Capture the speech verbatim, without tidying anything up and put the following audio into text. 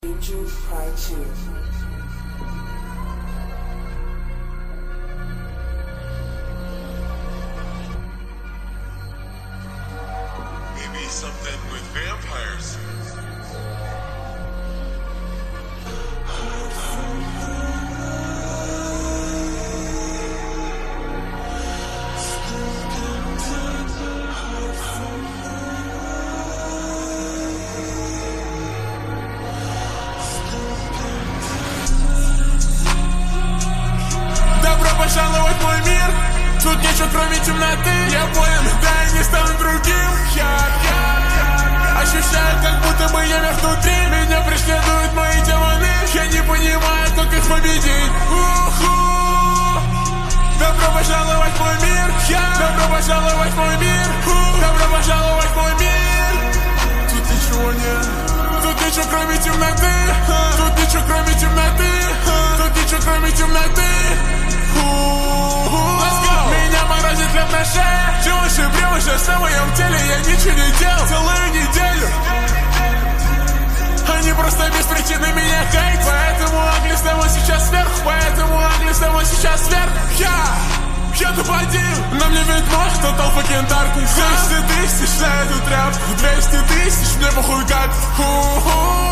Angel Part two. Maybe something with vampires. Добро пожаловать в мой мир. Тут ничего кроме темноты. Я понял, да я не стану другим. Я, я ощущаю, как будто бы я мертв внутри. Меня преследуют мои демоны. Я не понимаю, как их победить. У-ху. Добро пожаловать в мой мир. Я. Добро пожаловать в мой мир. У. Добро пожаловать в мой мир. Тут ничего нет. Тут ничего кроме темноты. Тут ничего кроме темноты. Тут ничего кроме темноты. Меня морозит лед на шее. Живущий превыше в моем теле. Я ничего не делал целую неделю. Они просто без причины меня хейт. Поэтому Агли снова сейчас вверх. Поэтому Агли снова сейчас вверх. Я, я топ-один. На мне ведьмо, total fucking darkness. двести тысяч на эту тряпку. двести тысяч, мне похуй как. Ху-ху.